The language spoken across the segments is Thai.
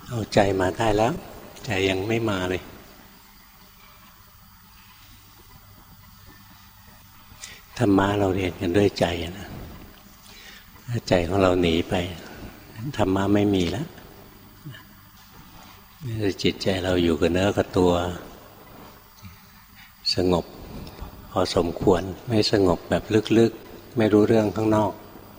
เอาใจมาได้แล้วใจยังไม่มาเลยธรรมะเราเรียนกันด้วยใจนะถ้าใจของเราหนีไปธรรมะไม่มีแล้วจิตใจเราอยู่กับเนื้อกับตัวสงบพอสมควรไม่สงบแบบลึกๆไม่รู้เรื่องข้างนอก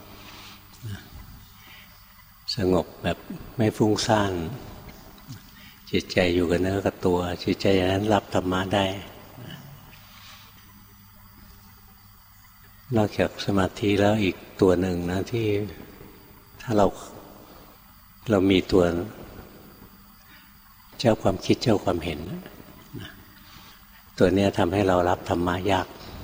สงบแบบไม่ฟุ้งซ่านจิตใจอยู่กับเนื้อกับตัวจิตใจนั้นรับธรรมะได้นอกจากสมาธิแล้วอีกตัวหนึ่งนะที่ถ้าเรามีตัวเจ้าความคิดเจ้าความเห็นตัวนี้ทำให้เรารับธรรมะยาก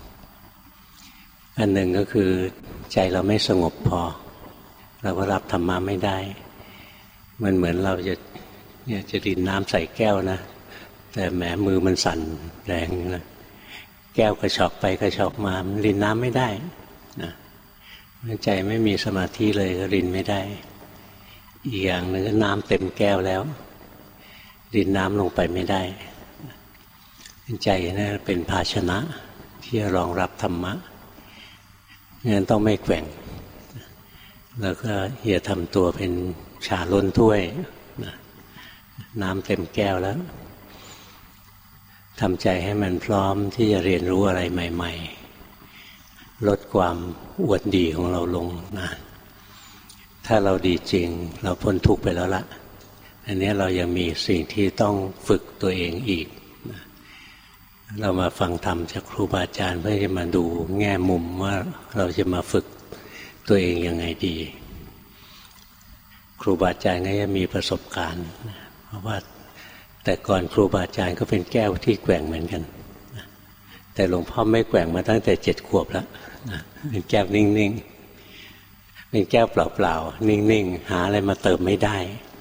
อันหนึ่งก็คือใจเราไม่สงบพอเราก็รับธรรมะไม่ได้มันเหมือนเราจะรินน้ำใส่แก้วนะแต่แหมมือมันสั่นแรงนะแก้วกระชอกไปกระชอกมามันรินน้ำไม่ได้นะใจไม่มีสมาธิเลยก็รินไม่ได้อีกอย่างหนึ่งน้ำเต็มแก้วแล้วรินน้ำลงไปไม่ได้ใจนี่เป็นภาชนะที่รองรับธรรมะงั้นต้องไม่แกว่งแล้วก็อย่าทำตัวเป็นชาล้นถ้วยน้ำเต็มแก้วแล้วทำใจให้มันพร้อมที่จะเรียนรู้อะไรใหม่ๆลดความอวดดีของเราลงนะถ้าเราดีจริงเราพ้นทุกข์ไปแล้วละอันนี้เรายังมีสิ่งที่ต้องฝึกตัวเองอีกเรามาฟังธรรมจากครูบาอาจารย์เพื่อจะมาดูแง่มุมว่าเราจะมาฝึกตัวเองยังไงดีครูบาอาจารย์ก็จะมีประสบการณ์เพราะว่าแต่ก่อนครูบาอาจารย์ก็เป็นแก้วที่แกว่งเหมือนกันแต่หลวงพ่อไม่แกว่งมาตั้งแต่7 ขวบแล้วเป็นแก้วนิ่งๆเป็นแก้วเปล่าๆนิ่งๆหาอะไรมาเติมไม่ได้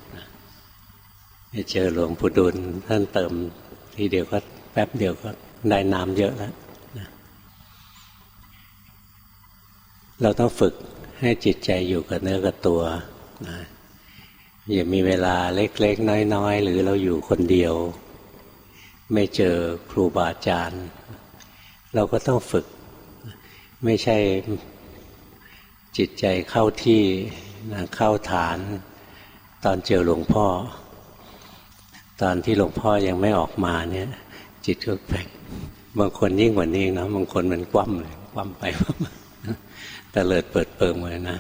เจอหลวงปู่ดูลท่านเติมทีเดียวก็แป๊บเดียวก็ได้น้ำเยอะแล้วเราต้องฝึกให้จิตใจอยู่กับเนื้อกับตัวนะอย่ามีเวลาเล็กๆน้อยๆหรือเราอยู่คนเดียวไม่เจอครูบาอาจารย์เราก็ต้องฝึกไม่ใช่จิตใจเข้าที่เข้าฐานตอนเจอหลวงพ่อตอนที่หลวงพ่อยังไม่ออกมาเนี่ยจิตก็แปลกบางคนยิ่งกว่านี้นะบางคนมันคว่ำเลยคว่ำไปแต่เลิดเปิดเปิงเลยนะ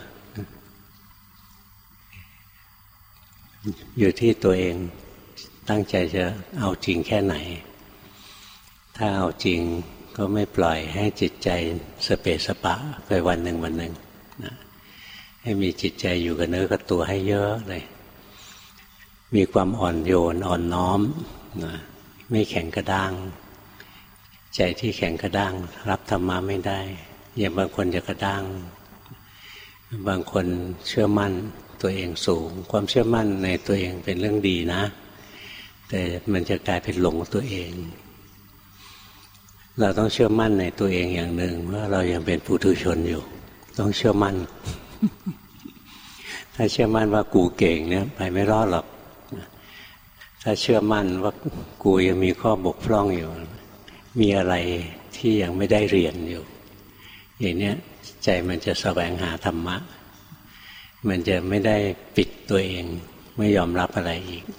อยู่ที่ตัวเองตั้งใจจะเอาจริงแค่ไหนถ้าเอาจริงก็ไม่ปล่อยให้จิตใจสเปสปะไปวันหนึ่งนะให้มีจิตใจอยู่กับเนื้อกับตัวให้เยอะเลยมีความอ่อนโยนอ่อนน้อมนะไม่แข็งกระด้างใจที่แข็งกระด้างรับธรรมะไม่ได้อย่างบางคนจะกระด้างบางคนเชื่อมั่นตัวเองสูงความเชื่อมั่นในตัวเองเป็นเรื่องดีนะแต่มันจะกลายเป็นหลงตัวเองเราต้องเชื่อมั่นในตัวเองอย่างหนึ่งว่าเรายังเป็นปุถุชนอยู่ต้องเชื่อมั่น ถ้าเชื่อมั่นว่ากูเก่งเนี่ยไปไม่รอดหรอกถ้าเชื่อมั่นว่ากูยังมีข้อบกพร่องอยู่มีอะไรที่ยังไม่ได้เรียนอยู่อย่างนี้ใจมันจะแสวงหาธรรมะมันจะไม่ได้ปิดตัวเองไม่ยอมรับอะไรอีก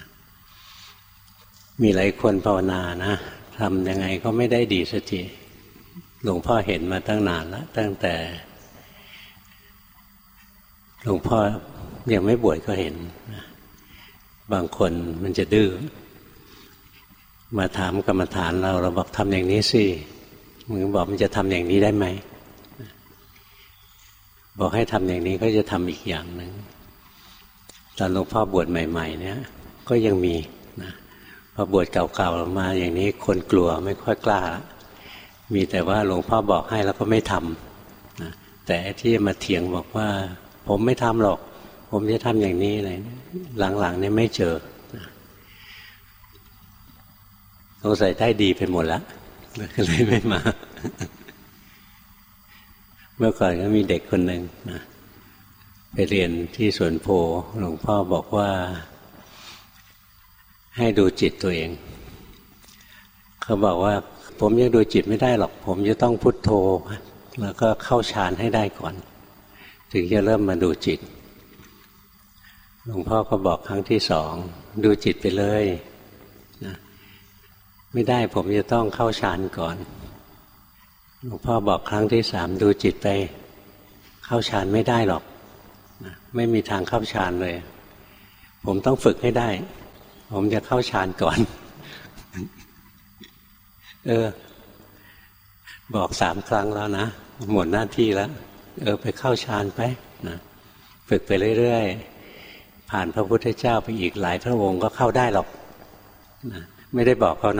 มีหลายคนภาวนานะทำยังไงก็ไม่ได้ดีสักทีหลวงพ่อเห็นมาตั้งนานแล้วตั้งแต่หลวงพ่อยังไม่บวชก็เห็นบางคนมันจะดื้อมาถามกรรมฐานเราบอกทำอย่างนี้สิมึงบอกมันจะทำอย่างนี้ได้ไหมบอกให้ทำอย่างนี้ก็จะทำอีกอย่างหนึ่งตอนหลวงพ่อบวชใหม่ๆเนี่ยก็ยังมีนะพอบวชเก่าๆมาอย่างนี้คนกลัวไม่ค่อยกล้ามีแต่ว่าหลวงพ่อบอกให้แล้วก็ไม่ทำนะแต่ที่มาเถียงบอกว่าผมไม่ทำหรอกผมจะทำอย่างนี้อะไรหลังๆนี่ไม่เจอสงสัยได้ดีไปหมดแล้วก็เลยไม่มาเมื่อก่อนก็มีเด็กคนหนึ่งนะไปเรียนที่สวนโพหลวงพ่อบอกว่าให้ดูจิตตัวเองเขาบอกว่าผมยังดูจิตไม่ได้หรอกผมจะต้องพุทโธแล้วก็เข้าฌานให้ได้ก่อนถึงจะเริ่มมาดูจิตหลวงพ่อก็บอกครั้งที่สองดูจิตไปเลยนะไม่ได้ผมจะต้องเข้าฌานก่อนหลวงพ่อบอกครั้งที่สามดูจิตไปเข้าฌานไม่ได้หรอกนะไม่มีทางเข้าฌานเลยผมต้องฝึกให้ได้ผมจะเข้าฌานก่อนบอก3 ครั้งแล้วนะหมดหน้าที่แล้วไปเข้าฌานไปนะฝึกไปเรื่อยๆผ่านพระพุทธเจ้าไปอีกหลายพระองค์ก็เข้าได้หรอกนะไม่ได้บอกเขานะ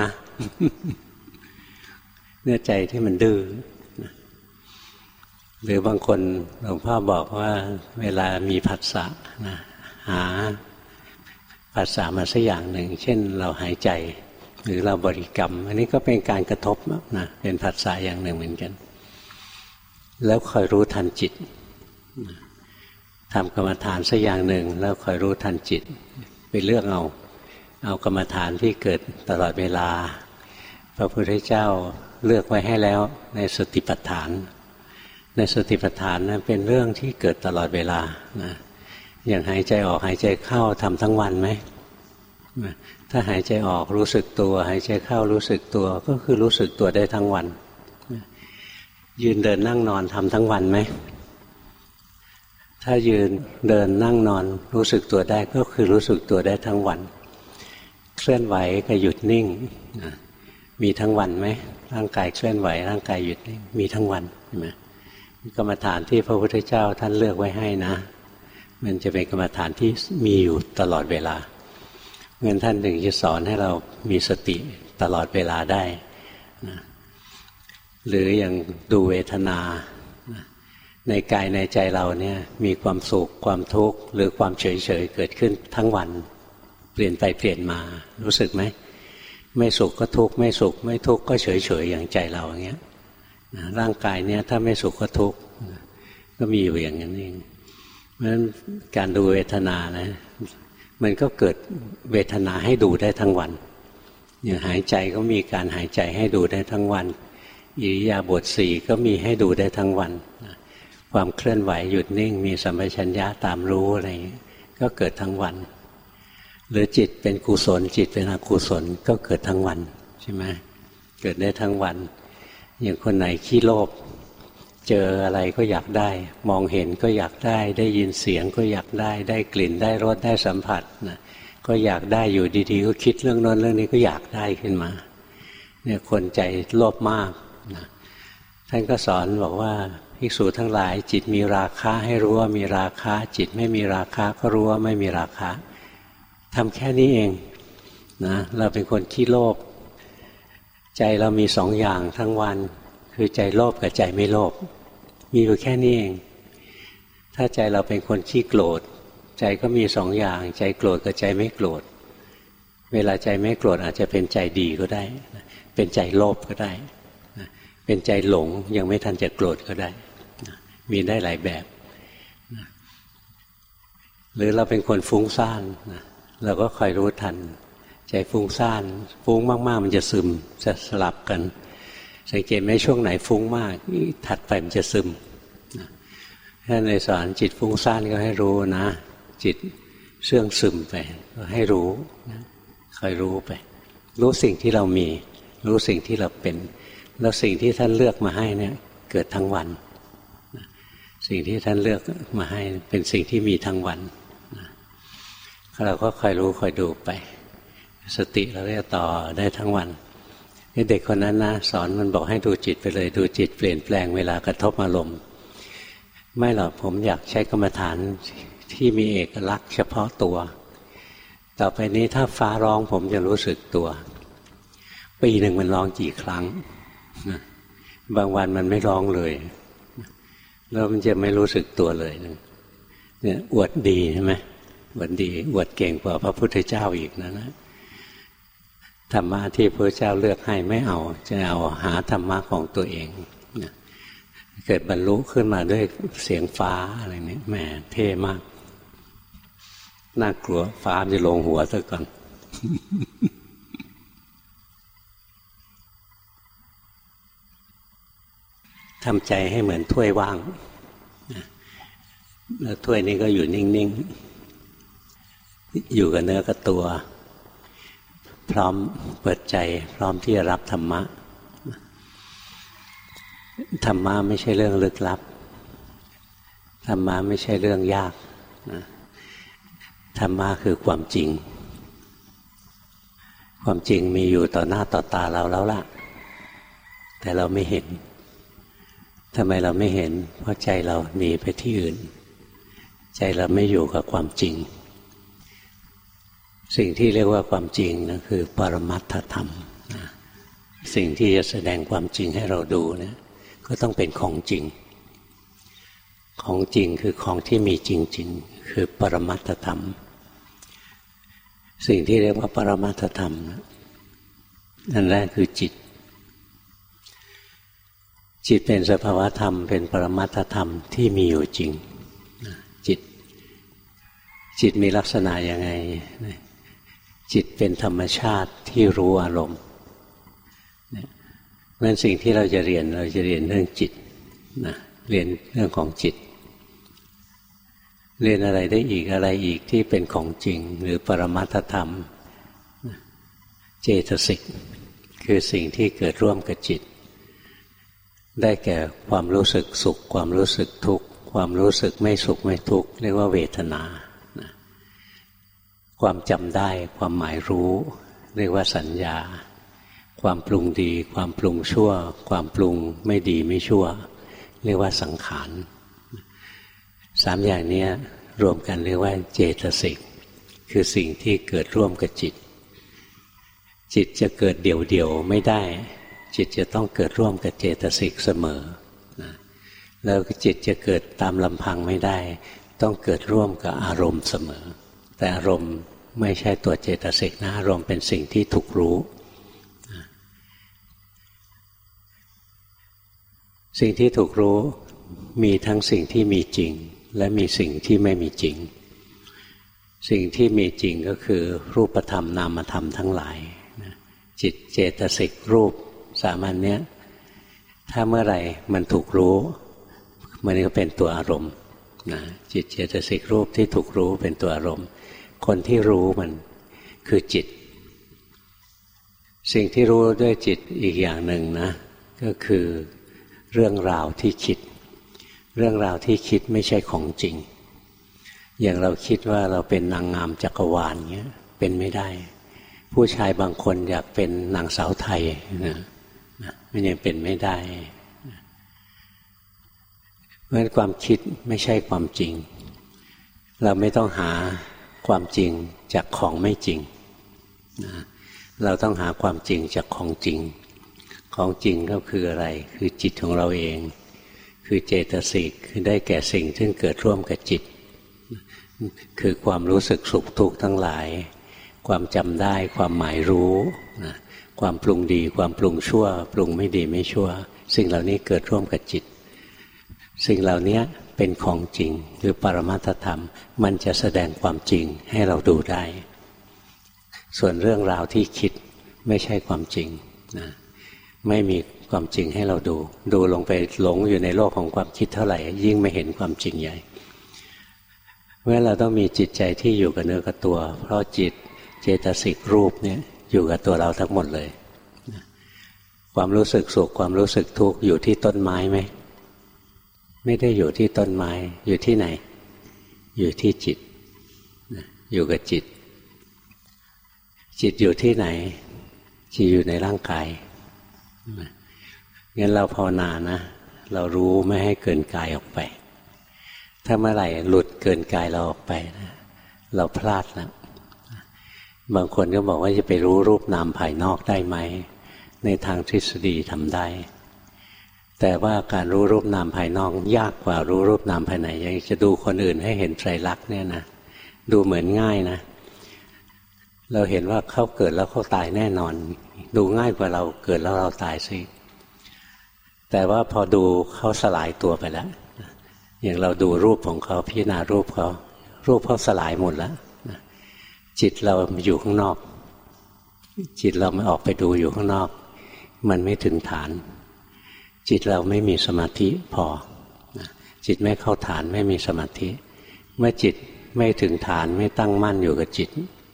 เนื้อใจที่มันดื้อนะหรือบางคนหลวงพ่อบอกว่าเวลามีผัสสะนะหาผัสสะมาสักอย่างหนึ่งเช่นเราหายใจหรือเราบริกรรมอันนี้ก็เป็นการกระทบนะเป็นผัสสะอย่างหนึ่งเหมือนกันแล้วคอยรู้ทันจิตทำกรรมฐานสักอย่างหนึ่งแล้วคอยรู้ทันจิตไปเลือกเอากรรมฐานที่เกิดตลอดเวลาพระพุทธเจ้าเลือกไว้ให้แล้วในสติปัฏฐานในสติปัฏฐานนั้นเป็นเรื่องที่เกิดตลอดเวลานะอย่างหายใจออกหายใจเข้าทำทั้งวันไหมถ้าหายใจออกรู้สึกตัวหายใจเข้ารู้สึกตัวก็คือรู้สึกตัวได้ทั้งวันยืนเดินนั่งนอนทำทั้งวันไหมถ้ายืนเดินนั่งนอนรู้สึกตัวได้ก็คือรู้สึกตัวได้ทั้งวันเคลื่อนไหวกับหยุดนิ่งมีทั้งวันไหมร่างกายเคลื่อนไหวร่างกายหยุดนิ่งมีทั้งวันใช่ไหมกรรมฐานที่พระพุทธเจ้าท่านเลือกไว้ให้นะมันจะเป็นกรรมฐานที่มีอยู่ตลอดเวลาเงินท่านถึงจะสอนให้เรามีสติตลอดเวลาได้นะหรืออย่างดูเวทนาในกายในใจเราเนี่ยมีความสุขความทุกข์หรือความเฉยๆเกิดขึ้นทั้งวันเปลี่ยนไปเปลี่ยนมารู้สึกไหมไม่สุขก็ทุกข์ไม่สุขไม่ทุกข์ก็เฉยๆอย่างใจเราอย่างเงี้ยร่างกายเนี่ยถ้าไม่สุขก็ทุกข์ก็มีอยู่อย่างนั้นเองเพราะฉะนั้นการดูเวทนานะมันก็เกิดเวทนาให้ดูได้ทั้งวันอย่างหายใจก็มีการหายใจให้ดูได้ทั้งวันอิริยาบถ4ก็มีให้ดูได้ทั้งวันความเคลื่อนไหวหยุดนิ่งมีสัมปชัญญะตามรู้อะไรก็เกิดทั้งวันหรือจิตเป็นกุศลจิตเป็นอกุศลก็เกิดทั้งวันใช่ไหมเกิดได้ทั้งวันอย่างคนไหนขี้โลภเจออะไรก็อยากได้มองเห็นก็อยากได้ได้ยินเสียงก็อยากได้ได้กลิ่นได้รสได้สัมผัสนะก็อยากได้อยู่ดีๆก็คิดเรื่องโน้นเรื่องนี้ก็อยากได้ขึ้นมาเนี่ยคนใจโลภมากนะท่านก็สอนบอกว่าภิกษุทั้งหลายจิตมีราคะให้รู้ว่ามีราคะจิตไม่มีราคะก็รู้ว่าไม่มีราคะทำแค่นี้เองนะเราเป็นคนขี้โลภใจเรามี2 อย่างทั้งวันคือใจโลภกับใจไม่โลภมีอยู่แค่นี้เองถ้าใจเราเป็นคนขี้โกรธใจก็มี2 อย่างใจโกรธกับใจไม่โกรธเวลาใจไม่โกรธอาจจะเป็นใจดีก็ได้เป็นใจโลภก็ได้เป็นใจหลงยังไม่ทันจะโกรธก็ได้มีได้หลายแบบหรือเราเป็นคนฟุ้งซ่านเราก็คอยรู้ทันใจฟุ้งซ่านฟุ้งมากๆมันจะซึมจะสลับกันสังเกตไหมช่วงไหนฟุ้งมากถัดไปมันจะซึมถ้าในสอนจิตฟุ้งซ่านก็ให้รู้นะจิตเสื่องซึมไปก็ให้รู้คอยรู้ไปรู้สิ่งที่เรามีรู้สิ่งที่เราเป็นแล้วสิ่งที่ท่านเลือกมาให้เนี่ยเกิดทั้งวันสิ่งที่ท่านเลือกมาให้เป็นสิ่งที่มีทั้งวันเราก็คอยรู้คอยดูไปสติเราจะต่อได้ทั้งวันเด็กคนนั้นนะสอนมันบอกให้ดูจิตไปเลยดูจิตเปลี่ยนแปลงเวลากระทบอารมณ์ไม่หรอกผมอยากใช้กรรมฐานที่มีเอกลักษณ์เฉพาะตัวต่อไปนี้ถ้าฟ้าร้องผมจะรู้สึกตัวปีหนึ่งมันร้องกี่ครั้งบางวันมันไม่ร้องเลยแล้วมันจะไม่รู้สึกตัวเลยเนี่ยอวดดีใช่ไหมอวดดีอวดเก่งกว่าพระพุทธเจ้าอีกนะธรรมะที่พระเจ้าเลือกให้ไม่เอาจะเอาหาธรรมะของตัวเองเกิดบรรลุขึ้นมาด้วยเสียงฟ้าอะไรนี้แหมเท่มากน่ากลัวฟ้าจะลงหัวซะก่อนทำใจให้เหมือนถ้วยว่างแล้วถ้วยนี้ก็อยู่นิ่งๆอยู่กับเนื้อกับตัวพร้อมเปิดใจพร้อมที่จะรับธรรมะธรรมะไม่ใช่เรื่องลึกลับธรรมะไม่ใช่เรื่องยากธรรมะคือความจริงความจริงมีอยู่ต่อหน้าต่อตาเราแล้วล่ะแต่เราไม่เห็นทำไมเราไม่เห็นเพราะใจเราหนีไปที่อื่นใจเราไม่อยู่กับความจริงสิ่งที่เรียกว่าความจริงนะคือปรมัตถธรรมสิ่งที่จะแสดงความจริงให้เราดูเนี่ยก็ต้องเป็นของจริงของจริงคือของที่มีจริงๆคือปรมัตถธรรมสิ่งที่เรียกว่าปรมัตถธรรมนั่นแรกคือจิตจิตเป็นสภาวะธรรมเป็นปรมัตถธรรมที่มีอยู่จริงจิตมีลักษณะยังไงจิตเป็นธรรมชาติที่รู้อารมณ์เพราะฉะนั้นสิ่งที่เราจะเรียนเรื่องจิตนะเรียนเรื่องของจิตเรียนอะไรได้อีกอะไรอีกที่เป็นของจริงหรือปรมัตถธรรมเจตสิกคือสิ่งที่เกิดร่วมกับจิตได้แก่ความรู้สึกสุขความรู้สึกทุกข์ความรู้สึกไม่สุขไม่ทุกข์เรียกว่าเวทนาความจำได้ความหมายรู้เรียกว่าสัญญาความปรุงดีความปรุงชั่วความปรุงไม่ดีไม่ชั่วเรียกว่าสังขารสามอย่างนี้รวมกันเรียกว่าเจตสิกคือสิ่งที่เกิดร่วมกับจิตจิตจะเกิดเดี่ยวๆไม่ได้จิตจะต้องเกิดร่วมกับเจตสิกเสมอแล้วจิตจะเกิดตามลำพังไม่ได้ต้องเกิดร่วมกับอารมณ์เสมอแต่อารมณ์ไม่ใช่ตัวเจตสิกนะอารมณ์เป็นสิ่งที่ถูกรู้สิ่งที่ถูกรู้มีทั้งสิ่งที่มีจริงและมีสิ่งที่ไม่มีจริงสิ่งที่มีจริงก็คือรูปธรรมนามธรรมทั้งหลายจิตเจตสิกรูปสามัญเนี้ยถ้าเมื่อไหร่มันถูกรู้มันก็เป็นตัวอารมณ์นะจิตเจตสิกรูปที่ถูกรู้เป็นตัวอารมณ์คนที่รู้มันคือจิตสิ่งที่รู้ด้วยจิตอีกอย่างหนึ่งนะก็คือเรื่องราวที่คิดเรื่องราวที่คิดไม่ใช่ของจริงอย่างเราคิดว่าเราเป็นนางงามจักรวาลเงี้ยเป็นไม่ได้ผู้ชายบางคนอยากเป็นนางสาวไทยนะมันยังเป็นไม่ได้เพราะฉะนั้นความคิดไม่ใช่ความจริงเราไม่ต้องหาความจริงจากของไม่จริงนะเราต้องหาความจริงจากของจริงของจริงก็คืออะไรคือจิตของเราเองคือเจตสิกคือได้แก่สิ่งที่เกิดร่วมกับจิตคือความรู้สึกสุขทุกข์ทั้งหลายความจำได้ความหมายรู้นะความปรุงดีความปรุงชั่วปรุงไม่ดีไม่ชั่วสิ่งเหล่านี้เกิดร่วมกับจิตสิ่งเหล่านี้เป็นของจริงคือปรมัตถธรรมมันจะแสดงความจริงให้เราดูได้ส่วนเรื่องราวที่คิดไม่ใช่ความจริงนะไม่มีความจริงให้เราดูลงไปหลงอยู่ในโลกของความคิดเท่าไหร่ยิ่งไม่เห็นความจริงใหญ่เพราะฉะนั้นเราต้องมีจิตใจที่อยู่กับเนื้อกับตัวเพราะจิตเจตสิกรูปเนี่ยอยู่กับตัวเราทั้งหมดเลยความรู้สึกสุขความรู้สึกทุกข์อยู่ที่ต้นไม้ไหมไม่ได้อยู่ที่ต้นไม้อยู่ที่ไหนอยู่ที่จิตอยู่กับจิตจิตอยู่ที่ไหนจิตอยู่ในร่างกายงั้นเราภาวนานะเรารู้ไม่ให้เกินกายออกไปถ้าเมื่อไหร่หลุดเกินกายเราออกไปนะเราพลาดแล้วบางคนก็บอกว่าจะไปรู้รูปนามภายนอกได้ไหมในทางทฤษฎีทำได้แต่ว่าการรู้รูปนามภายนอกยากกว่ารู้รูปนามภายในยังจะดูคนอื่นให้เห็นไตรลักษณ์เนี่ยนะดูเหมือนง่ายนะเราเห็นว่าเขาเกิดแล้วเขาตายแน่นอนดูง่ายกว่าเราเกิดแล้วเราตายสิแต่ว่าพอดูเขาสลายตัวไปแล้วอย่างเราดูรูปของเขาพิจารณารูปเขาสลายหมดแล้วจิตเราอยู่ข้างนอกจิตเราไม่ออกไปดูอยู่ข้างนอกมันไม่ถึงฐานจิตเราไม่มีสมาธิพอจิตไม่เข้าฐานไม่มีสมาธิเมื่อจิตไม่ถึงฐานไม่ตั้งมั่นอยู่กับจิต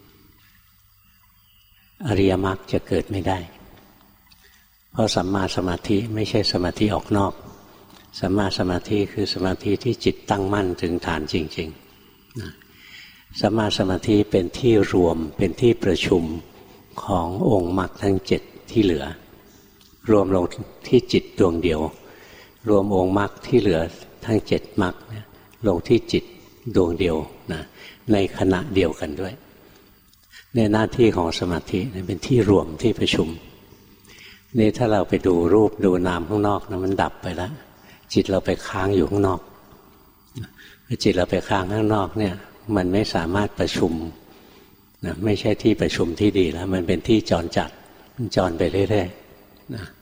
อริยมรรคจะเกิดไม่ได้เพราะสัมมาสมาธิไม่ใช่สมาธิออกนอกสัมมาสมาธิคือสมาธิที่จิตตั้งมั่นถึงฐานจริงๆสัมมาสมาธิเป็นที่รวมเป็นที่ประชุมขององค์มรรคทั้ง7ที่เหลือรวมลงที่จิตดวงเดียวรวมองค์มรรคที่เหลือทั้ง7มรรคลงที่จิตดวงเดียวนะในขณะเดียวกันด้วยในหน้าที่ของสมาธิเป็นที่รวมที่ประชุมนี่ถ้าเราไปดูรูปดูนามข้างนอกนะมันดับไปแล้วจิตเราไปค้างอยู่ข้างนอกจิตเราไปค้างข้างนอกเนี่ยมันไม่สามารถประชุมนะไม่ใช่ที่ประชุมที่ดีแล้วมันเป็นที่จรจัดมันจรไปเรื่อยๆนะ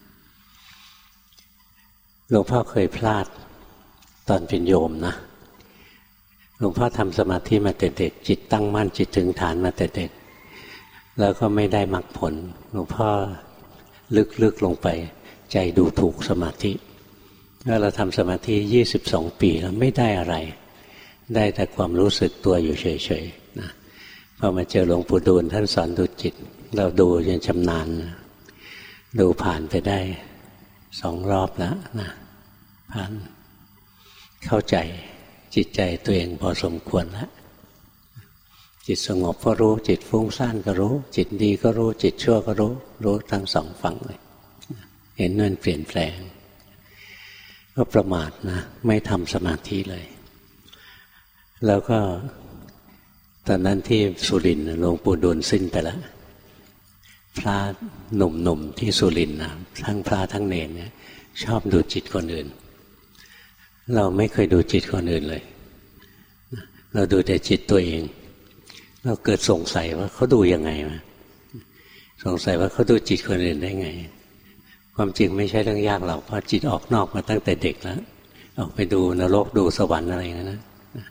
หลวงพ่อเคยพลาดตอนเป็นโยมนะหลวงพ่อทำสมาธิมาแต่เด็กจิตตั้งมั่นจิตถึงฐานมาแต่เด็กแล้วก็ไม่ได้มรรคผลหลวงพ่อลึกๆลงไปใจดูถูกสมาธิแล้วเราทำสมาธิ22 ปีแล้วไม่ได้อะไรได้แต่ความรู้สึกตัวอยู่เฉยๆนะพอมาเจอหลวงปู่ดูลท่านสอนดูจิตเราดูจนชำนาญดูผ่านไปได้2 รอบแล้วนะผ่านเข้าใจจิตใจตัวเองพอสมควรแล้วจิตสงบก็รู้จิตฟุ้งซ่านก็รู้จิตดีก็รู้จิตชั่วก็รู้ทั้ง2 ฝั่งเลยเห็นมันเปลี่ยนแปลงก็ประมาทนะไม่ทำสมาธิเลยแล้วก็ตอนนั้นที่สุรินทร์หลวงปู่ดูลสิ้นไปแล้วพระหนุ่มๆที่สุรินทร์นะทั้งพระทั้งเณรเนี่ยชอบดูจิตคนอื่นเราไม่เคยดูจิตคนอื่นเลยเราดูแต่จิตตัวเองเราเกิดสงสัยว่าเขาดูยังไงวะสงสัยว่าเขาดูจิตคนอื่นได้ไงความจริงไม่ใช่เรื่องยากหรอกเพราะจิตออกนอกมาตั้งแต่เด็กแล้วออกไปดูนรกดูสวรรค์อะไรอย่างนั้นนะ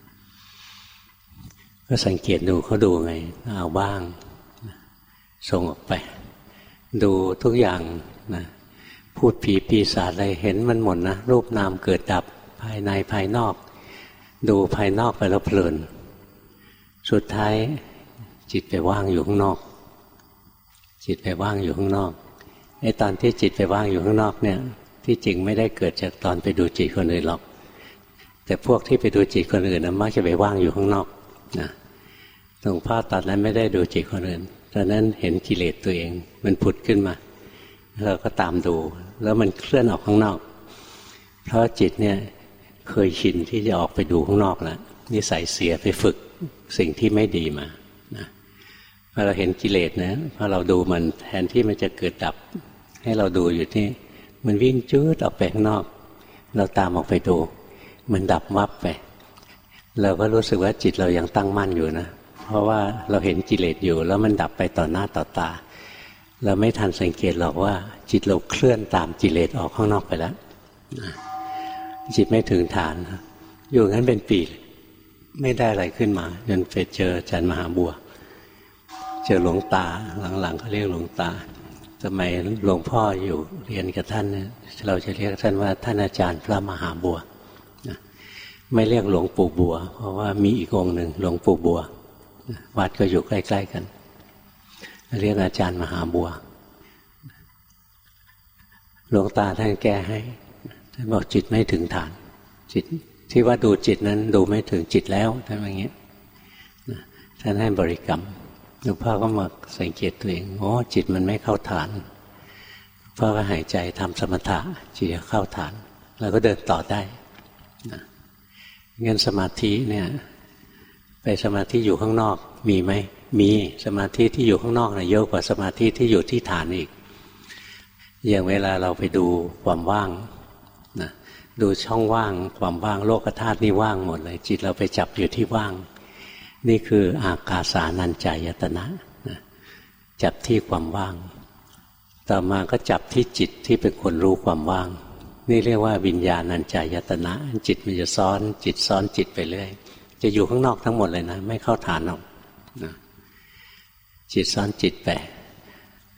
ก็สังเกตดูเขาดูไงเอาบ้างส่งออกไปดูทุกอย่างนะพูดผีปีศาจอะไรเห็นมันหมดนะรูปนามเกิดดับภายในภายนอกดูภายนอกไปแล้วเพลินสุดท้ายจิตไปว่างอยู่ข้างนอกจิตไปว่างอยู่ข้างนอกไอ้ตอนที่จิตไปว่างอยู่ข้างนอกเนี่ยที่จริงไม่ได้เกิดจากตอนไปดูจิตคนอื่นหรอกแต่พวกที่ไปดูจิตคนอื่นนะมักจะไปว่างอยู่ข้างนอกนะหลวงพ่อตอนนั้นไม่ได้ดูจิตคนอื่นตอนนั้นเห็นกิเลสตัวเองมันผุดขึ้นมาเราก็ตามดูแล้วมันเคลื่อนออกข้างนอกเพราะจิตเนี่ยเคยชินที่จะออกไปดูข้างนอกแล้วนิสัยเสียไปฝึกสิ่งที่ไม่ดีมานะพอเราเห็นกิเลสนะพอเราดูมันแทนที่มันจะเกิดดับให้เราดูอยู่ที่มันวิ่งจืดออกไปข้างนอกเราตามออกไปดูมันดับวับไปเราก็รู้สึกว่าจิตเรายังตั้งมั่นอยู่นะเพราะว่าเราเห็นกิเลสอยู่แล้วมันดับไปต่อหน้าต่อตาเราไม่ทันสังเกตหรอกว่าจิตเราเคลื่อนตามกิเลสออกข้างนอกไปแล้วจิตไม่ถึงฐานอยู่งั้นเป็นปีไม่ได้อะไรขึ้นมาจนไปเจออาจารย์มหาบัวเจอหลวงตาหลังๆเขาเรียกหลวงตาสมัยหลวงพ่ออยู่เรียนกับท่านเนี่ยเราจะเรียกท่านว่าท่านอาจารย์พระมหาบัวไม่เรียกหลวงปู่บัวเพราะว่ามีอีกองค์หนึ่งหลวงปู่บัววัดก็อยู่ใกล้ๆกันเรียกอาจารย์มหาบัวหลวงตาท่านแก้ให้ท่านบอกจิตไม่ถึงฐานจิตที่ว่าดูจิตนั้นดูไม่ถึงจิตแล้วท่านว่าอย่างนี้ท่านให้บริกรรมหลวงพ่อก็มาสังเกตตัวเองโอ้จิตมันไม่เข้าฐานพ่อก็หายใจทำสมถะจิตเข้าฐานแล้วก็เดินต่อได้งั้นสมาธิเนี่ยไปสมาธิอยู่ข้างนอกมีไหมมีสมาธิที่อยู่ข้างนอกนะเยอะกว่าสมาธิที่อยู่ที่ฐานอีกอย่างเวลาเราไปดูความว่างนะดูช่องว่างความว่างโลกธาตุนี่ว่างหมดเลยจิตเราไปจับอยู่ที่ว่างนี่คืออากาสานัญจายตนะนะจับที่ความว่างต่อมาก็จับที่จิตที่เป็นคนรู้ความว่างนี่เรียกว่าวิญญาณัญจายตนะจิตมันจะซ้อนจิตซ้อนจิตไปเรื่อยจะอยู่ข้างนอกทั้งหมดเลยนะไม่เข้าฐานหรอกนะจิตซ้อนจิตไป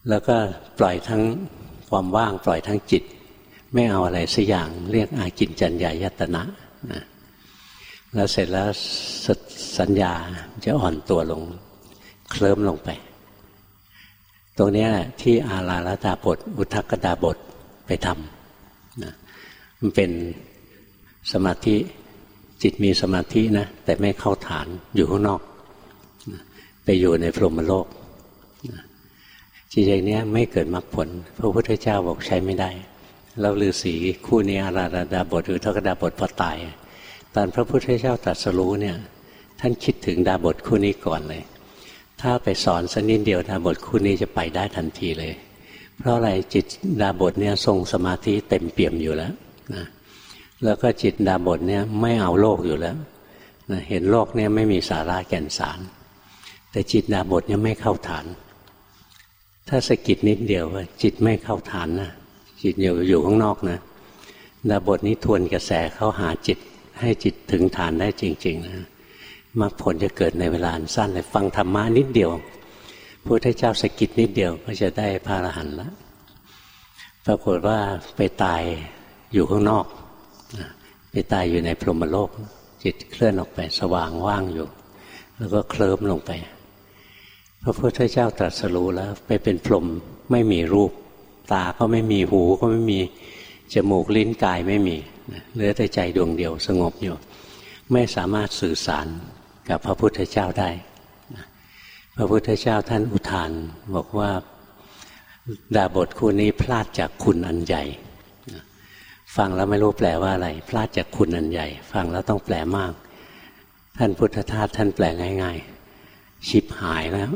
แล้วก็ปล่อยทั้งความว่างปล่อยทั้งจิตไม่เอาอะไรสักอย่างเรียกอากิญจัญญายตนะนะแล้วเสร็จแล้วสัญญาจะอ่อนตัวลงเคลิ้มลงไปตรงนี้ที่อาราลดาบทอุทกดาบทไปทำนะมันเป็นสมาธิจิตมีสมาธินะแต่ไม่เข้าฐานอยู่ข้างนอกนะไปอยู่ในพรหมโลกนะจิตอย่างนี้ไม่เกิดมรรคผลพระพุทธเจ้าบอกใช้ไม่ได้แล้วฤาษีคู่นี้อาราลดาบทอุทกดาบทพอตายตอนพระพุทธเจ้าตรัสรู้เนี่ยท่านคิดถึงดาบทคู่นี้ก่อนเลยถ้าไปสอนสักนิดเดียวดาบทคู่นี้จะไปได้ทันทีเลยเพราะอะไรจิตดาบทเนี่ยทรงสมาธิเต็มเปี่ยมอยู่แล้วนะแล้วก็จิตดาบทเนี่ยไม่เอาโลกอยู่แล้วนะเห็นโลกเนี่ยไม่มีสาระแก่นสารแต่จิตดาบทเนี่ยไม่เข้าฐานถ้าสะกิดนิดเดียวว่าจิตไม่เข้าฐานนะจิตอยู่ข้างนอกนะดาบทนี้ทวนกระแสเข้าหาจิตให้จิตถึงฐานได้จริงๆนะมรรคผลจะเกิดในเวลาสั้นเลยฟังธรรมะนิดเดียวพระพุทธเจ้าสะกิดนิดเดียวก็จะได้พระอรหันต์แล้วปรากฏว่าไปตายอยู่ข้างนอกไปตายอยู่ในพรหมโลกจิตเคลื่อนออกไปสว่างว่างอยู่แล้วก็เคลิ้มลงไปพระพุทธเจ้าตรัสรู้แล้วไปเป็นพรหมไม่มีรูปตาก็ไม่มีหูก็ไม่มีจมูกลิ้นกายไม่มีเหลือแต่ใจดวงเดียวสงบอยู่ไม่สามารถสื่อสารกับพระพุทธเจ้าได้พระพุทธเจ้าท่านอุทานบอกว่าดาบทคู่นี้พลาดจากคุณอันใหญ่ฟังแล้วไม่รู้แปลว่าอะไรพลาดจากคุณอันใหญ่ฟังแล้วต้องแปลมากท่านพุทธทาสท่านแปลง่ายๆชิบหายแล้ว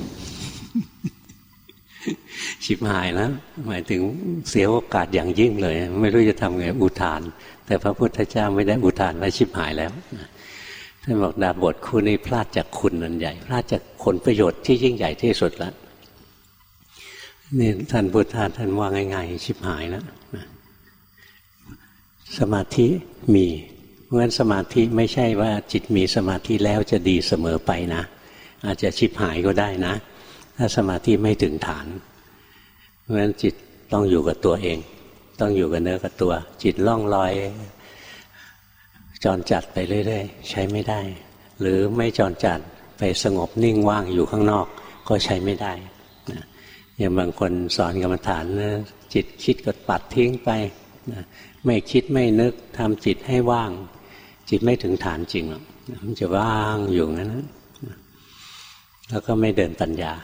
ชิบหายแล้วหมายถึงเสียโอกาสอย่างยิ่งเลยไม่รู้จะทำไงอุทานแต่พระพุทธเจ้าไม่ได้อุทานว่าชิบหายแล้วท่านบอกดาบทคู่นี้พลาดจากคุณอันใหญ่พลาดจากผลประโยชน์ที่ยิ่งใหญ่ที่สุดแล้วนี่ท่านพุทธาท่านว่าง่ายๆชิบหายแล้วสมาธิมีเพราะฉะนั้นสมาธิไม่ใช่ว่าจิตมีสมาธิแล้วจะดีเสมอไปนะอาจจะชิบหายก็ได้นะถ้าสมาธิไม่ถึงฐานเพราะฉะนั้นจิตต้องอยู่กับตัวเองต้องอยู่กับเนื้อกับตัวจิตล่องลอยจรจัดไปเรื่อยๆใช้ไม่ได้หรือไม่จรจัดไปสงบนิ่งว่างอยู่ข้างนอกก็ใช้ไม่ได้นะอย่างบางคนสอนกรรมฐานนะจิตคิดก็ปัดทิ้งไปนะไม่คิดไม่นึกทำจิตให้ว่างจิตไม่ถึงฐานจริงหรอกมันจะว่างอยู่งั้นนะแล้วก็ไม่เดินปัญญา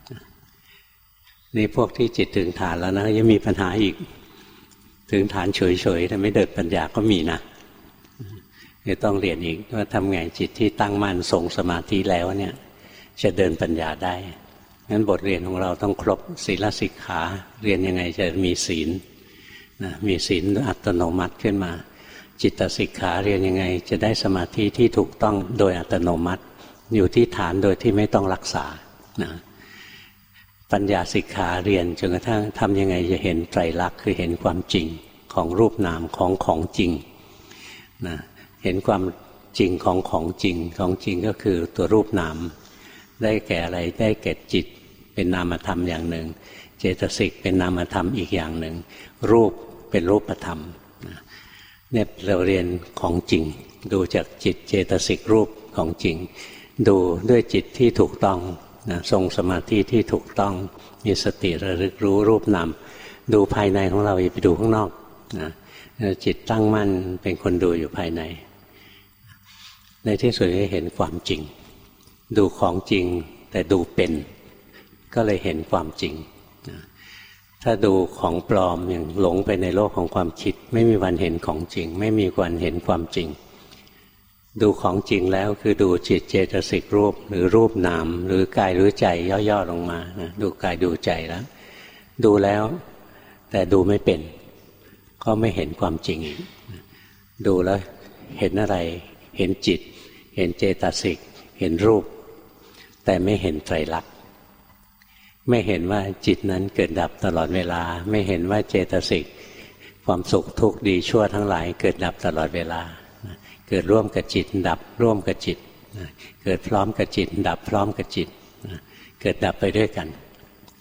นี่พวกที่จิตถึงฐานแล้วนะยังมีปัญหาอีกถึงฐานเฉยๆแต่ไม่เดินปัญญาก็มีนะจะต้องเรียนอีกว่าทำไงจิตที่ตั้งมั่นทรงสมาธิแล้วเนี่ยจะเดินปัญญาได้งั้นบทเรียนของเราต้องครบศีลสิกขาเรียนยังไงจะมีศีลนะมีศีลอัตโนมัติขึ้นมาจิตสิกขาเรียนยังไงจะได้สมาธิที่ถูกต้องโดยอัตโนมัติอยู่ที่ฐานโดยที่ไม่ต้องรักษานะปัญญาสิกขาเรียนจนกระทั่งทำยังไงจะเห็นไตรลักษณ์คือเห็นความจริงของรูปนามของจริงนะเห็นความจริงของจริงของจริงก็คือตัวรูปนามได้แก่อะไรได้แก่จิตเป็นนามธรรมอย่างหนึ่งเจตสิกเป็นนามธรรมอีกอย่างหนึ่งรูปเป็นรูปธรรมเนี่ยเราเรียนของจริงดูจากจิตเจตสิกรูปของจริงดูด้วยจิตที่ถูกต้องนะทรงสมาธิที่ถูกต้องมีสติระลึกรู้รูปนามดูภายในของเราอย่าไปดูข้างนอกนะจิตตั้งมั่นเป็นคนดูอยู่ภายในในที่สุดให้เห็นความจริงดูของจริงแต่ดูเป็นก็เลยเห็นความจริงนะถ้าดูของปลอมอย่างหลงไปในโลกของความคิดไม่มีวันเห็นของจริงไม่มีวันเห็นความจริงดูของจริงแล้วคือดูจิตเจตสิกรูปหรือรูปนามหรือกายหรือใจย่อๆลงมานะดูกายดูใจแล้วดูแล้วแต่ดูไม่เป็นก็ไม่เห็นความจริงอีกดูแล้วเห็นอะไรเห็นจิตเห็นเจตสิกเห็นรูปแต่ไม่เห็นไตรลักษณ์ไม่เห็นว่าจิตนั้นเกิดดับตลอดเวลาไม่เห็นว่าเจตสิกความสุขทุกข์ดีชั่วทั้งหลายเกิดดับตลอดเวลาเกิดร่วมกับจิตดับร่วมกับจิตเกิดพร้อมกับจิตดับพร้อมกับจิตเกิดดับไปด้วยกัน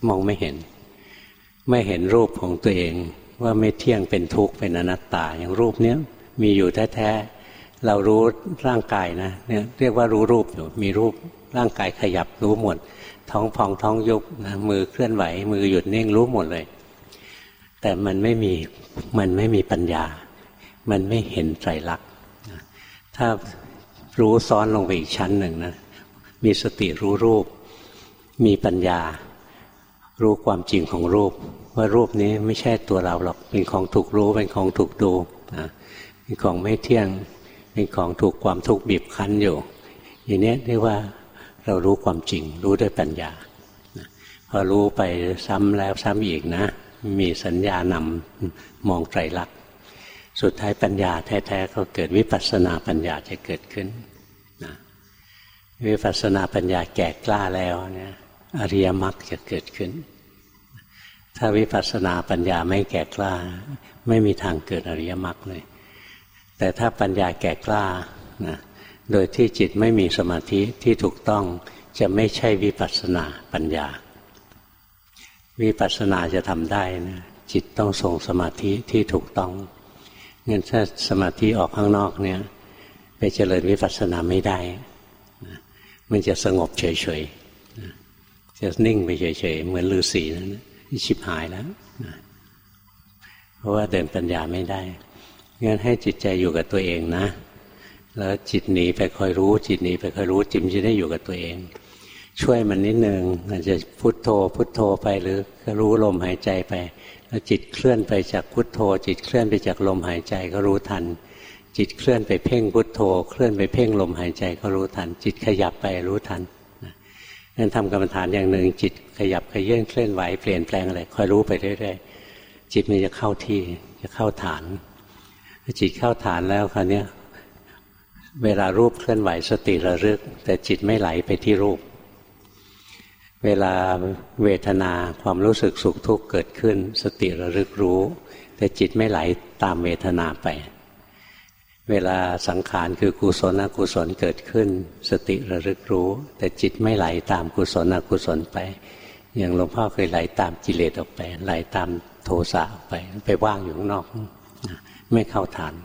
มองไม่เห็นรูปของตัวเองว่าไม่เที่ยงเป็นทุกข์เป็นอนัตตาอย่างรูปเนี้ยมีอยู่แท้ๆเรารู้ร่างกายนะเนี่ยเรียกว่ารู้รูปอยู่มีรูปร่างกายขยับรู้หมดท้องพองท้องยุบนะมือเคลื่อนไหวมือหยุดนิ่งรู้หมดเลยแต่มันไม่มีปัญญามันไม่เห็นไตรลักษณ์ถ้ารู้ซ้อนลงไปอีกชั้นหนึ่งนะมีสติรู้รูปมีปัญญารู้ความจริงของรูปว่ารูปนี้ไม่ใช่ตัวเราหรอกเป็นของถูกรู้เป็นของถูกดูเป็นของไม่เที่ยงเป็นของถูกความทุกข์บีบคั้นอยู่อย่างนี้เรียกว่าเรารู้ความจริงรู้ด้วยปัญญาพอรู้ไปซ้ำแล้วซ้ำอีกนะมีสัญญานำมองไตรลักษณ์สุดท้ายปัญญาแท้ๆก็เกิดวิปัสสนาปัญญาจะเกิดขึ้นนะวิปัสสนาปัญญาแก่กล้าแล้วเนี่ยอริยมรรคจะเกิดขึ้นถ้าวิปัสสนาปัญญาไม่แก่กล้าไม่มีทางเกิดอริยมรรคเลยแต่ถ้าปัญญาแก่กล้านะโดยที่จิตไม่มีสมาธิที่ถูกต้องจะไม่ใช่วิปัสสนาปัญญาวิปัสสนาจะทำได้นะจิตต้องทรงสมาธิที่ถูกต้องงั้นถ้าสมาธิออกข้างนอกเนี่ยไปเจริญวิปัสสนาไม่ได้นะมันจะสงบเฉยๆนะจะนิ่งไปเฉยๆเหมือนฤาษีนั้นชิบหายแล้วนะเพราะว่าเดินปัญญาไม่ได้งั้นให้จิตใจอยู่กับตัวเองนะแล้วจิตหนีไปคอยรู้จิตหนีไปคอยรู้จิตจะได้อยู่กับตัวเองช่วยมันนิดนึงอาจจะพุทโธพุทโธไปหรือรู้ลมหายใจไปแล้วจิตเคลื่อนไปจากพุทโธจิตเคลื่อนไปจากลมหายใจก็รู้ทันจิตเคลื่อนไปเพ่งพุทโธเคลื่อนไปเพ่งลมหายใจก็รู้ทันจิตขยับไปรู้ทันนั่นทำกรรมฐานอย่างหนึ่งจิตขยับขยื่นเคลื่อนไหวเปลี่ยนแปลงอะไรคอยรู้ไปเรื่อยๆจิตมันจะเข้าที่จะเข้าฐานจิตเข้าฐานแล้วคราวนี้เวลารูปเคลื่อนไหวสติระลึกแต่จิตไม่ไหลไปที่รูปเวลาเวทนาความรู้สึกสุขทุกข์เกิดขึ้นสติระลึกรู้แต่จิตไม่ไหลตามเวทนาไปเวลาสังขารคือกุศลอกุศลเกิดขึ้นสติระลึกรู้แต่จิตไม่ไหลตามกุศลอกุศลไปอย่างหลวงพ่อเคยไหลตามกิเลสออกไปไหลตามโทสะออกไปว่างอยู่ข้างนอกไม่เข้าฐาน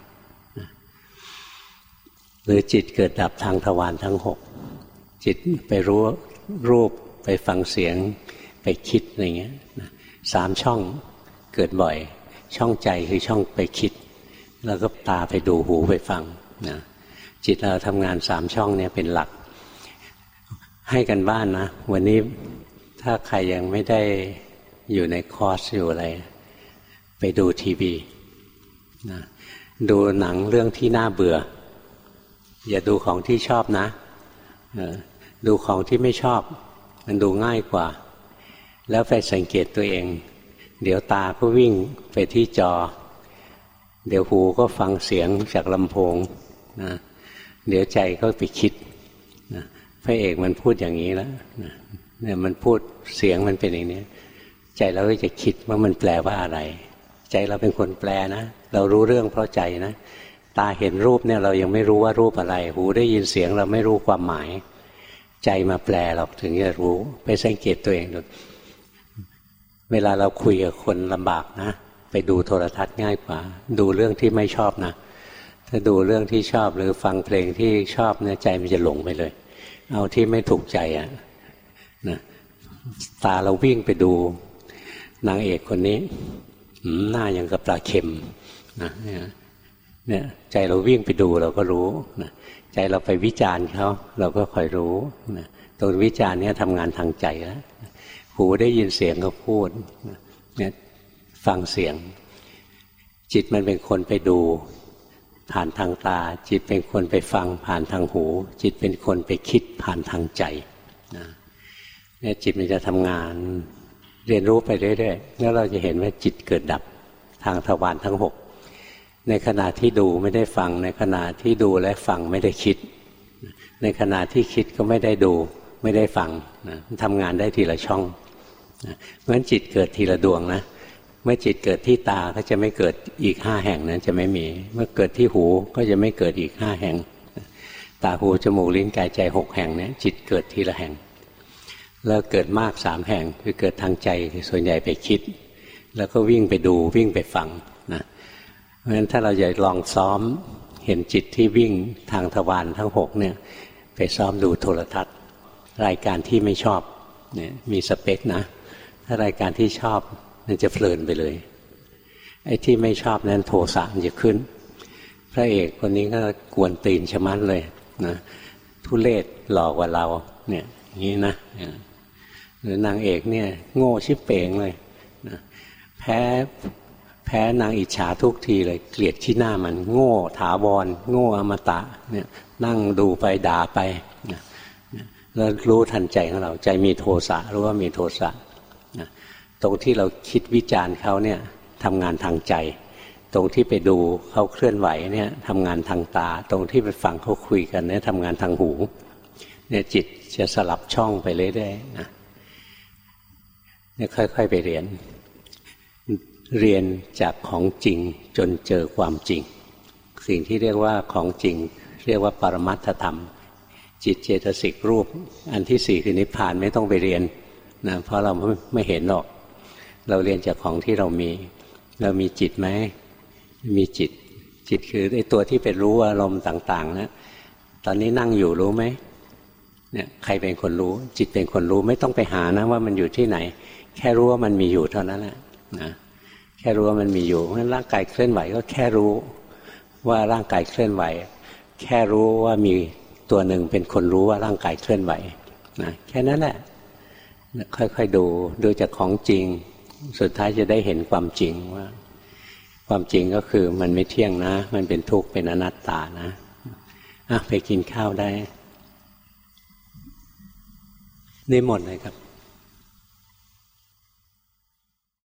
หรือจิตเกิดดับทางทวารทั้งหกจิตไปรู้รูปไปฟังเสียงไปคิดอะไรเงี้ย3ช่องเกิดบ่อยช่องใจคือช่องไปคิดแล้วก็ตาไปดูหูไปฟังนะจิตเราทำงาน3ช่องเนี่ยเป็นหลักให้กันบ้านนะวันนี้ถ้าใครยังไม่ได้อยู่ในคอร์สอยู่อะไรไปดูทีวีนะดูหนังเรื่องที่น่าเบื่ออย่าดูของที่ชอบนะดูของที่ไม่ชอบมันดูง่ายกว่าแล้วไปสังเกตตัวเองเดี๋ยวตาก็วิ่งไปที่จอเดี๋ยวหูก็ฟังเสียงจากลำโพงนะเดี๋ยวใจก็ไปคิดนะพระเอกมันพูดอย่างนี้แล้วนะเนี่ยมันพูดเสียงมันเป็นอย่างนี้ใจเราก็จะคิดว่ามันแปลว่าอะไรใจเราเป็นคนแปลนะเรารู้เรื่องเพราะใจนะตาเห็นรูปเนี่ยเรายังไม่รู้ว่ารูปอะไรหูได้ยินเสียงเราไม่รู้ความหมายใจมาแปลเราถึงจะรู้ไปสังเกตตัวเองดูเวลาเราคุยกับคนลำบากนะไปดูโทรทัศน์ง่ายกว่าดูเรื่องที่ไม่ชอบนะถ้าดูเรื่องที่ชอบหรือฟังเพลงที่ชอบเนี่ยใจมันจะหลงไปเลยเอาที่ไม่ถูกใจนะตาเราวิ่งไปดูนางเอกคนนี้หน้าอย่างกับปลาเค็มนะเนี่ยใจเราวิ่งไปดูเราก็รู้นะใจเราไปวิจารณ์เขาเราก็คอยรู้นะตัววิจารณ์เนี่ยทำงานทางใจแล้วหูได้ยินเสียงเขาพูดเนี่ยฟังเสียงจิตมันเป็นคนไปดูผ่านทางตาจิตเป็นคนไปฟังผ่านทางหูจิตเป็นคนไปคิดผ่านทางใจนะเนี่ยจิตมันจะทำงานเรียนรู้ไปเรื่อยๆแล้วเราจะเห็นว่าจิตเกิดดับทางทวารทั้ง6ในขณะที่ดูไม่ได้ฟังในขณะที่ดูและฟังไม่ได้คิดในขณะที่คิดก็ไม่ได้ดูไม่ได้ฟังนะทำงานได้ทีละช่องนะเพราะฉะนั้นจิตเกิดทีละดวงนะเมื่อจิตเกิดที่ตาก็จะไม่เกิดอีก5แห่งนั้นจะไม่มีเมื่อเกิดที่หูก็จะไม่เกิดอีก5แห่งตาหูจมูกลิ้นกายใจ6แห่งนี้จิตเกิดทีละแห่งแล้วเกิดมาก3แห่งคือเกิดทางใจส่วนใหญ่ไปคิดแล้วก็วิ่งไปดูวิ่งไปฟังนะเพราะฉะนั้นถ้าเราอยากลองซ้อมเห็นจิตที่วิ่งทางทวารทั้ง6เนี่ยไปซ้อมดูโทรทัศน์รายการที่ไม่ชอบเนี่ยมีสเปคนะถ้ารายการที่ชอบมันจะเพลินไปเลยไอ้ที่ไม่ชอบนั้นโทสะมันจะขึ้นพระเอกคนนี้ก็กวนตีนชะมัดเลยนะทุเรศหลอกกว่าเราเนี่ยอย่างนี้นะหรือนางเอกเนี่ยโง่ชิบเป๋งเลยนะแพ้นางอิจฉาทุกทีเลยเกลียดขี้หน้ามันโง่ถาวรโง่อมตะเนี่ยนั่งดูไปด่าไปนะแล้วรู้ทันใจของเราใจมีโทสะรู้ว่ามีโทสะนะตรงที่เราคิดวิจารณ์เขาเนี่ยทำงานทางใจตรงที่ไปดูเขาเคลื่อนไหวเนี่ยทำงานทางตาตรงที่ไปฟังเขาคุยกันเนี่ยทำงานทางหูเนี่ยจิตจะสลับช่องไปเรื่อยๆนะเนี่ยค่อยๆไปเรียนจากของจริงจนเจอความจริงสิ่งที่เรียกว่าของจริงเรียกว่าปรมัตถธรรมจิตเจตสิกรูปอันที่4คือนิพพานไม่ต้องไปเรียนนะเพราะเราไม่เห็นหรอกเราเรียนจากของที่เรามีจิตไหมมีจิตคือไอ้ตัวที่เป็นรู้อารมณ์ต่างๆนะตอนนี้นั่งอยู่รู้ไหมเนี่ยใครเป็นคนรู้จิตเป็นคนรู้ไม่ต้องไปหานะว่ามันอยู่ที่ไหนแค่รู้ว่ามันมีอยู่เท่านั้นแหละนะแค่รู้ว่ามันมีอยู่เพราะฉะนั้นร่างกายเคลื่อนไหวก็แค่รู้ว่าร่างกายเคลื่อนไหวแค่รู้ว่ามีตัวหนึ่งเป็นคนรู้ว่าร่างกายเคลื่อนไหวนะแค่นั้นแหละค่อยๆดูจากของจริงสุดท้ายจะได้เห็นความจริงว่าความจริงก็คือมันไม่เที่ยงนะมันเป็นทุกข์เป็นอนัตตานะไปกินข้าวได้นิมนต์เลยครับ